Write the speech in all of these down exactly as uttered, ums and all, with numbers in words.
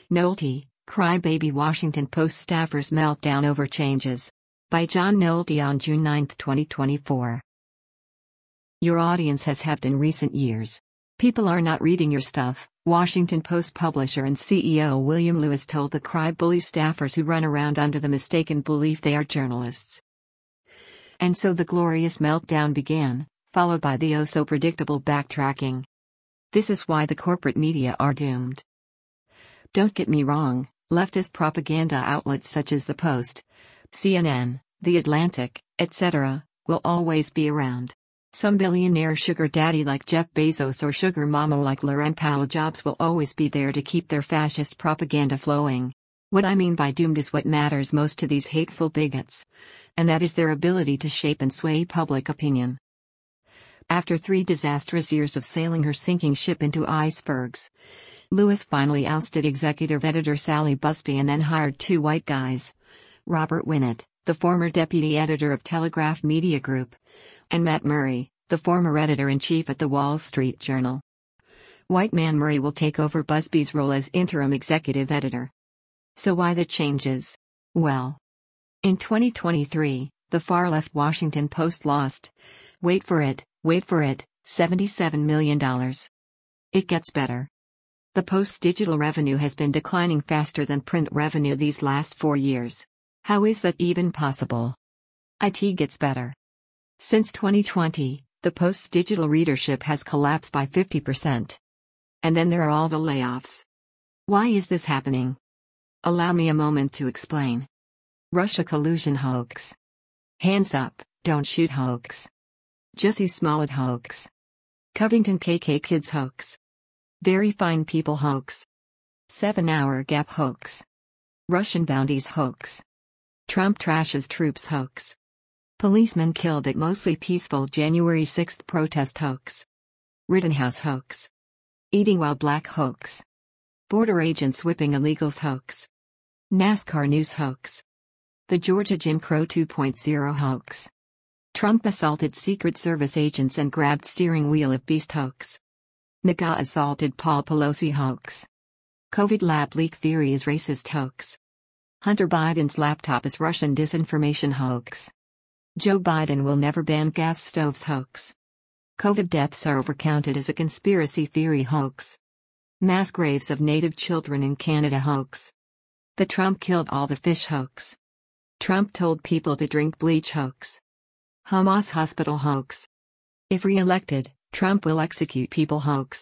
Nolte, Crybaby Washington Post staffers meltdown over changes. By John Nolte on June ninth, twenty twenty-four. Your audience has halved in recent years. People are not reading your stuff, Washington Post publisher and C E O William Lewis told the Crybully staffers who run around under the mistaken belief they are journalists. And so the glorious meltdown began, followed by the oh-so-predictable backtracking. This is why the corporate media are doomed. Don't get me wrong, leftist propaganda outlets such as The Post, C N N, The Atlantic, et cetera, will always be around. Some billionaire sugar daddy like Jeff Bezos or sugar mama like Laurene Powell Jobs will always be there to keep their fascist propaganda flowing. What I mean by doomed is what matters most to these hateful bigots, and that is their ability to shape and sway public opinion. After three disastrous years of sailing her sinking ship into icebergs, Lewis finally ousted executive editor Sally Busby and then hired two white guys, Robert Winnett, the former deputy editor of Telegraph Media Group, and Matt Murray, the former editor-in-chief at the Wall Street Journal. White man Murray will take over Busby's role as interim executive editor. So why the changes? Well, in twenty twenty-three, the far-left Washington Post lost, wait for it, wait for it, seventy-seven million dollars. It gets better. The Post's digital revenue has been declining faster than print revenue these last four years. How is that even possible? I T gets better. Since twenty twenty, the Post's digital readership has collapsed by fifty percent. And then there are all the layoffs. Why is this happening? Allow me a moment to explain. Russia collusion hoax. Hands up, don't shoot hoax. Jussie Smollett hoax. Covington K K Kids hoax. Very fine people hoax. Seven-hour Gap hoax. Russian bounties hoax. Trump trashes troops hoax. Policemen killed at mostly peaceful January sixth protest hoax. Rittenhouse hoax. Eating while black hoax. Border agents whipping illegals hoax. NASCAR news hoax. The Georgia Jim Crow two point oh hoax. Trump assaulted Secret Service agents and grabbed steering wheel of beast hoax. MAGA assaulted Paul Pelosi hoax. COVID lab leak theory is racist hoax. Hunter Biden's laptop is Russian disinformation hoax. Joe Biden will never ban gas stoves hoax. COVID deaths are overcounted as a conspiracy theory hoax. Mass graves of native children in Canada hoax. The Trump killed all the fish hoax. Trump told people to drink bleach hoax. Hamas hospital hoax. If re-elected, Trump will execute people hoax.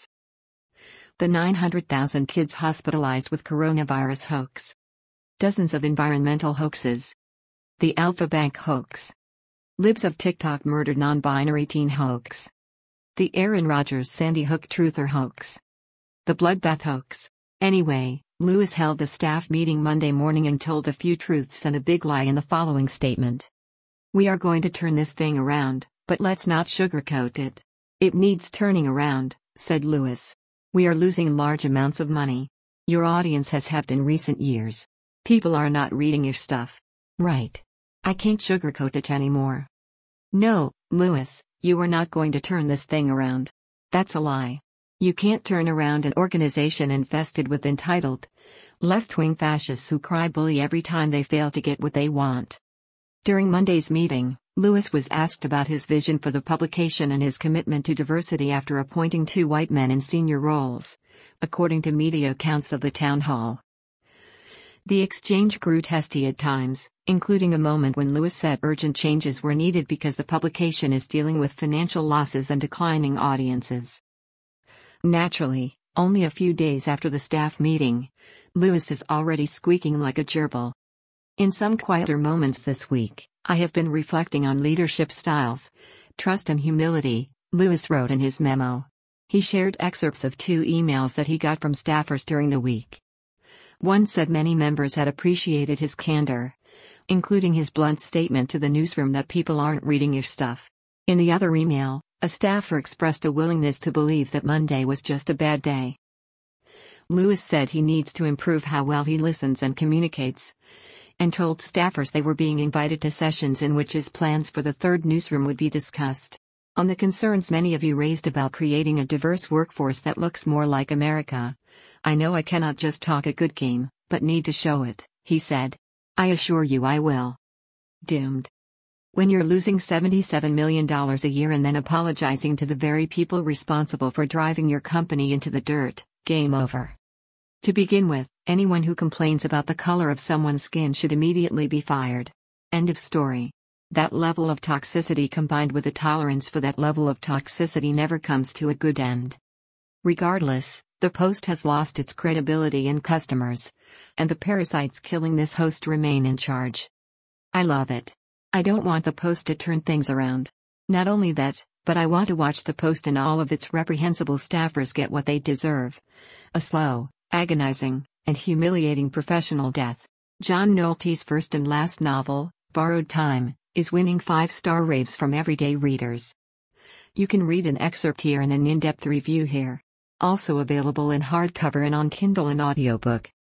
The nine hundred thousand kids hospitalized with coronavirus hoax. Dozens of environmental hoaxes. The Alpha Bank hoax. Libs of TikTok murdered non-binary teen hoax. The Aaron Rodgers Sandy Hook truther hoax. The bloodbath hoax. Anyway, Lewis held a staff meeting Monday morning and told a few truths and a big lie in the following statement. We are going to turn this thing around, but let's not sugarcoat it. It needs turning around, said Lewis. We are losing large amounts of money. Your audience has halved in recent years. People are not reading your stuff. Right. I can't sugarcoat it anymore. No, Lewis, you are not going to turn this thing around. That's a lie. You can't turn around an organization infested with entitled, left-wing fascists who cry bully every time they fail to get what they want. During Monday's meeting, Lewis was asked about his vision for the publication and his commitment to diversity after appointing two white men in senior roles, according to media accounts of the town hall. The exchange grew testy at times, including a moment when Lewis said urgent changes were needed because the publication is dealing with financial losses and declining audiences. Naturally, only a few days after the staff meeting, Lewis is already squeaking like a gerbil. In some quieter moments this week, I have been reflecting on leadership styles, trust and humility, Lewis wrote in his memo. He shared excerpts of two emails that he got from staffers during the week. One said many members had appreciated his candor, including his blunt statement to the newsroom that people aren't reading your stuff. In the other email, a staffer expressed a willingness to believe that Monday was just a bad day. Lewis said he needs to improve how well he listens and communicates, and told staffers they were being invited to sessions in which his plans for the third newsroom would be discussed. On the concerns many of you raised about creating a diverse workforce that looks more like America, I know I cannot just talk a good game, but need to show it, he said. I assure you I will. Doomed. When you're losing seventy-seven million dollars a year and then apologizing to the very people responsible for driving your company into the dirt, game over. To begin with, anyone who complains about the color of someone's skin should immediately be fired. End of story. That level of toxicity combined with a tolerance for that level of toxicity never comes to a good end. Regardless, the Post has lost its credibility and customers, and the parasites killing this host remain in charge. I love it. I don't want the Post to turn things around. Not only that, but I want to watch the Post and all of its reprehensible staffers get what they deserve. A slow, agonizing, and humiliating professional death. John Nolte's first and last novel, Borrowed Time, is winning five-star raves from everyday readers. You can read an excerpt here and an in-depth review here. Also available in hardcover and on Kindle and audiobook.